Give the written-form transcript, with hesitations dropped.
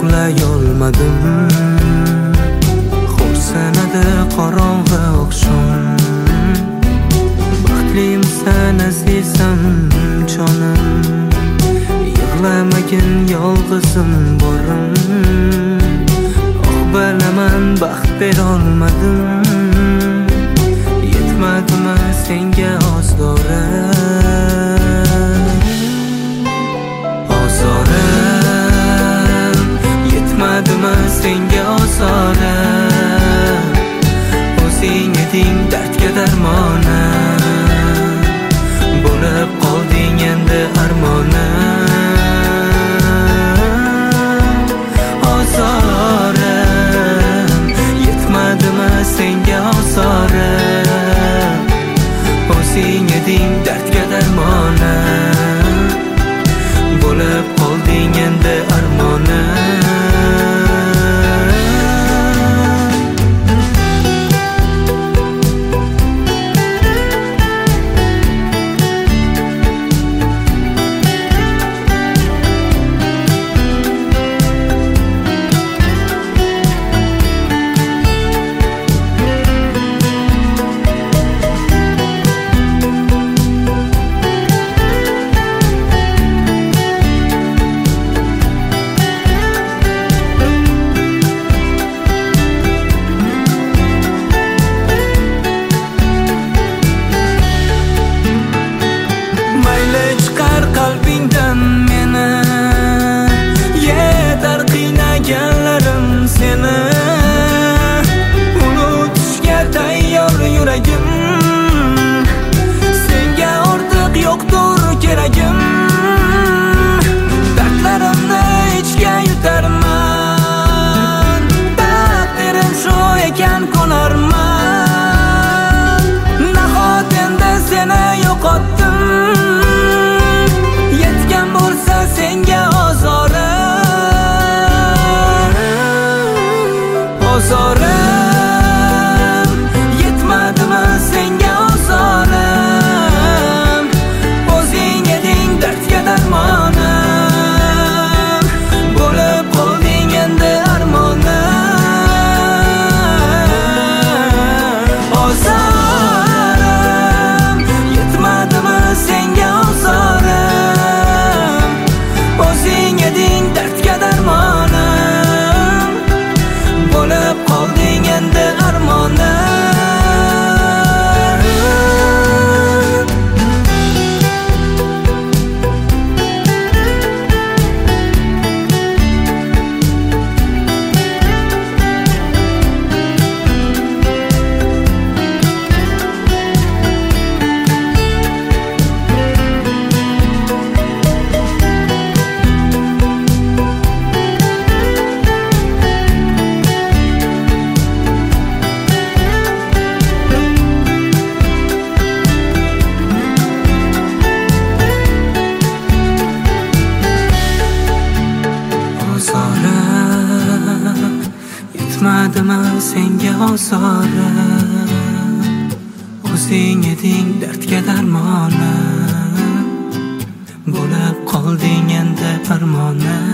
uxlayolmadim. Xo'rsinadi qorong'i oqshom. Baxtlimsan azizam jonim, yig'lamagin yolg'izim borim. Bilaman baxt berolmadim, yetmadimi senga ozorim, yetmadimi senga ozorim. O'zing eding dardga darmonim, bo'lib qolding endi armonim. Ozorim, yetmadimi senga ozorim. O'zing eding dardga darmonim, bo'lib qolding endi armonim. Qalbingdan meni yetar qiynaganlarim seni. Unutishga tayyor yuragim, senga ortiq yo'qdir keragim. Dardlarimni ichga yutarman, taqdirim shu ekan qo'narman. Nahot endi seni yo'qotdim, yetgan bo'lsa senga ozorim. Ozorim, yetmadimi senga ozorim. O'zing eding dardga darmonim, bo'lib qolding endi armonim. Ozorim, yetmadimi senga ozorim. O'zing eding dardga darmonim, bo'lib qolding endi armonim. Yetmadimi senga ozorim. O'zing eding dardga darmonim, bo'lib qolding endi armonim.